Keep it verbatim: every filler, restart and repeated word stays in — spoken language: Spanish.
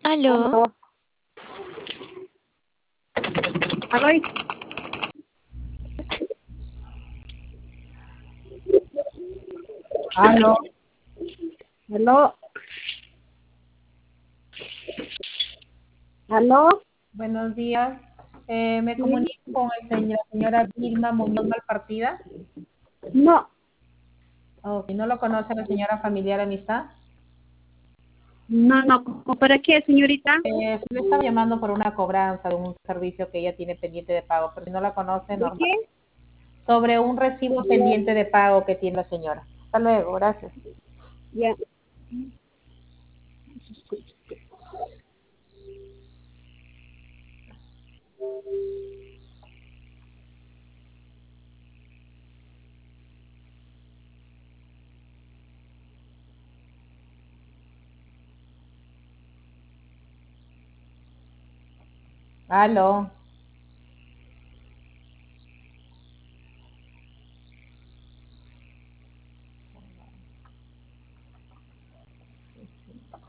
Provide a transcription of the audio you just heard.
Aló, Aló, aló, aló, aló, aló, Buenos días. Eh, me sí, comunico con el señor, la señora Vilma Muñoz Malpartida. no, Oh, ¿y no lo conoce la señora familiar amistad? no, no, ¿cómo para qué, señorita? Eh, le estaba llamando por una cobranza de un servicio que ella tiene pendiente de pago, pero si no la conoce, ¿De normal. qué? Sobre un recibo pendiente de pago que tiene la señora. Hasta luego, gracias. Ya, Aló.